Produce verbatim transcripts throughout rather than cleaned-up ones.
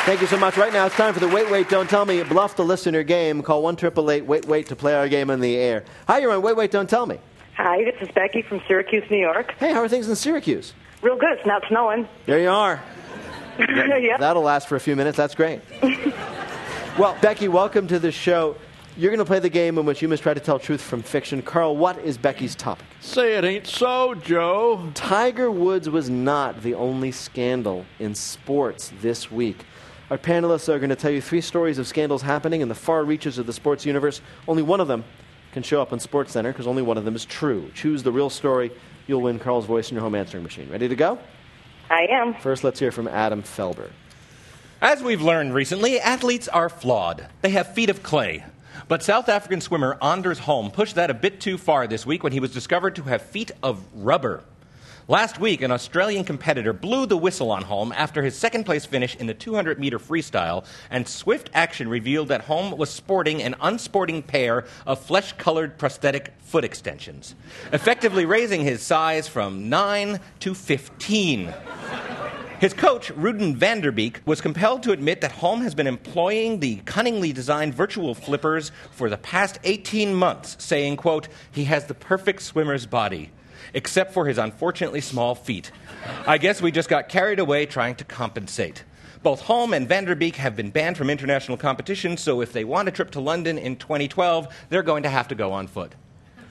Thank you so much. Right now, it's time for the Wait, Wait, Don't Tell Me Bluff the Listener game. Call one eight eight eight Wait, Wait to play our game on the air. Hi, you're on Wait, Wait, Don't Tell Me. Hi, this is Becky from Syracuse, New York. Hey, how are things in Syracuse? Real good. It's not snowing. There you are. Yep. That'll last for a few minutes. That's great. Well, Becky, welcome to the show. You're going to play the game in which you must try to tell truth from fiction. Carl, what is Becky's topic? Say it ain't so, Joe. Tiger Woods was not the only scandal in sports this week. Our panelists are going to tell you three stories of scandals happening in the far reaches of the sports universe. Only one of them can show up on SportsCenter because only one of them is true. Choose the real story. You'll win Carl's voice in your home answering machine. Ready to go? I am. First, let's hear from Adam Felber. As we've learned recently, athletes are flawed. They have feet of clay. But South African swimmer Anders Holm pushed that a bit too far this week when he was discovered to have feet of rubber. Last week, an Australian competitor blew the whistle on Holm after his second-place finish in the two hundred meter freestyle, and swift action revealed that Holm was sporting an unsporting pair of flesh-colored prosthetic foot extensions, effectively raising his size from nine to fifteen. His coach, Ruden Vanderbeek, was compelled to admit that Holm has been employing the cunningly designed virtual flippers for the past eighteen months, saying, quote, "He has the perfect swimmer's body, except for his unfortunately small feet. I guess we just got carried away trying to compensate." Both Holm and Vanderbeek have been banned from international competition, so if they want a trip to London in twenty twelve, they're going to have to go on foot.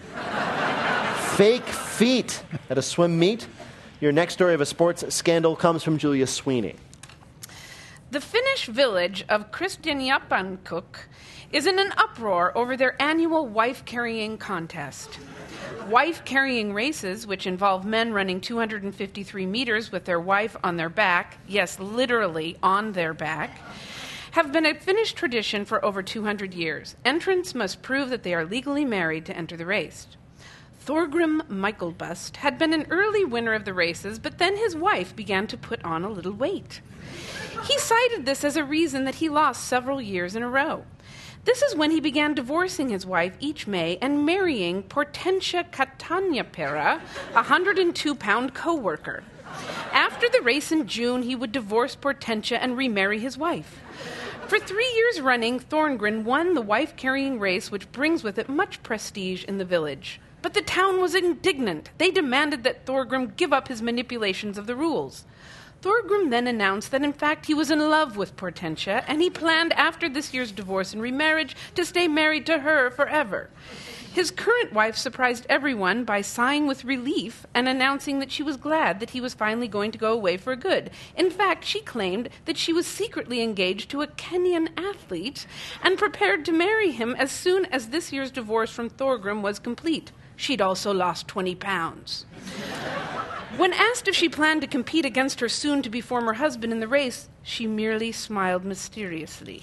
Fake feet at a swim meet. Your next story of a sports scandal comes from Julia Sweeney. The Finnish village of Kristianstad is in an uproar over their annual wife-carrying contest. Wife-carrying races, which involve men running two hundred fifty-three meters with their wife on their back, yes, literally on their back, have been a Finnish tradition for over two hundred years. Entrants must prove that they are legally married to enter the race. Thorgrim Michaelbust had been an early winner of the races, but then his wife began to put on a little weight. He cited this as a reason that he lost several years in a row. This is when he began divorcing his wife each May and marrying Portentia Katanjapera, a one hundred two pound co-worker. After the race in June, he would divorce Portentia and remarry his wife. For three years running, Thorngren won the wife-carrying race, which brings with it much prestige in the village. But the town was indignant. They demanded that Thorgrim give up his manipulations of the rules. Thorgrim then announced that in fact he was in love with Portentia, and he planned after this year's divorce and remarriage to stay married to her forever. His current wife surprised everyone by sighing with relief and announcing that she was glad that he was finally going to go away for good. In fact, she claimed that she was secretly engaged to a Kenyan athlete and prepared to marry him as soon as this year's divorce from Thorgrim was complete. She'd also lost twenty pounds. When asked if she planned to compete against her soon-to-be former husband in the race, she merely smiled mysteriously.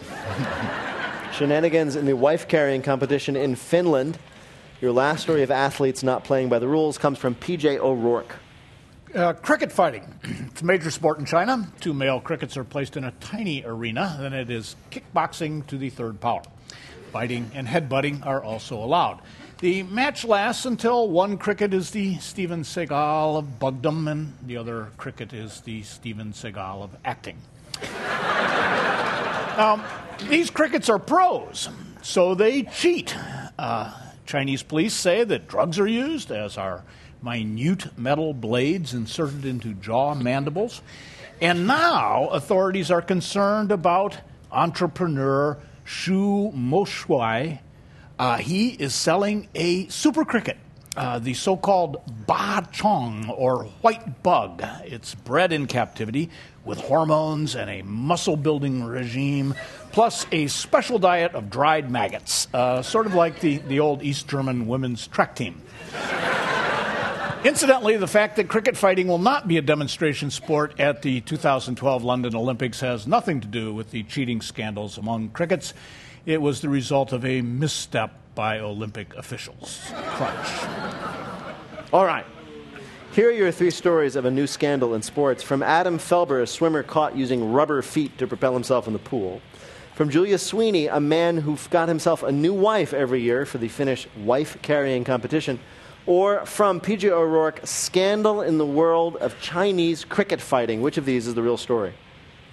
Shenanigans in the wife-carrying competition in Finland. Your last story of athletes not playing by the rules comes from P J O'Rourke. Uh, cricket fighting. It's a major sport in China. Two male crickets are placed in a tiny arena, then it is kickboxing to the third power. Fighting and headbutting are also allowed. The match lasts until one cricket is the Steven Seagal of bugdom and the other cricket is the Steven Seagal of acting. um, these crickets are pros, so they cheat. Uh, Chinese police say that drugs are used, as are minute metal blades inserted into jaw mandibles. And now authorities are concerned about entrepreneur Xu Moshui. Uh, he is selling a super cricket, uh, the so-called Ba Chong, or white bug. It's bred in captivity with hormones and a muscle-building regime, plus a special diet of dried maggots, uh, sort of like the, the old East German women's track team. Incidentally, the fact that cricket fighting will not be a demonstration sport at the two thousand twelve London Olympics has nothing to do with the cheating scandals among crickets. It was the result of a misstep by Olympic officials. Crunch. All right. Here are your three stories of a new scandal in sports. From Adam Felber, a swimmer caught using rubber feet to propel himself in the pool. From Julia Sweeney, a man who got himself a new wife every year for the Finnish wife-carrying competition. Or from P J O'Rourke, scandal in the world of Chinese cricket fighting. Which of these is the real story?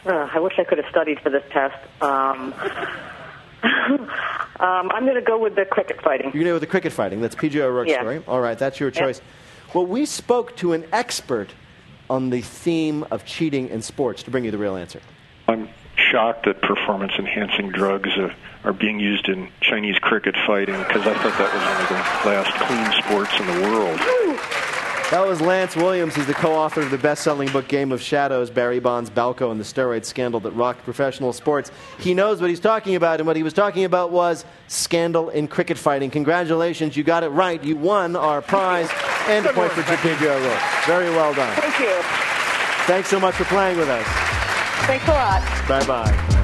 Uh, I wish I could have studied for this test. Um, um, I'm going to go with the cricket fighting. You're going to go with the cricket fighting. That's P J O'Rourke's Yeah. story. All right, that's your Yep. choice. Well, we spoke to an expert on the theme of cheating in sports to bring you the real answer. I'm shocked that performance-enhancing drugs uh, are being used in Chinese cricket fighting because I thought that was one of the last clean sports in the world. That was Lance Williams. He's the co-author of the best-selling book Game of Shadows, Barry Bonds, Balco, and the steroid scandal that rocked professional sports. He knows what he's talking about, and what he was talking about was scandal in cricket fighting. Congratulations, you got it right. You won our prize and a point for P J O'Rourke. Very well done. Thank you. Thanks so much for playing with us. Thanks a lot. Bye-bye.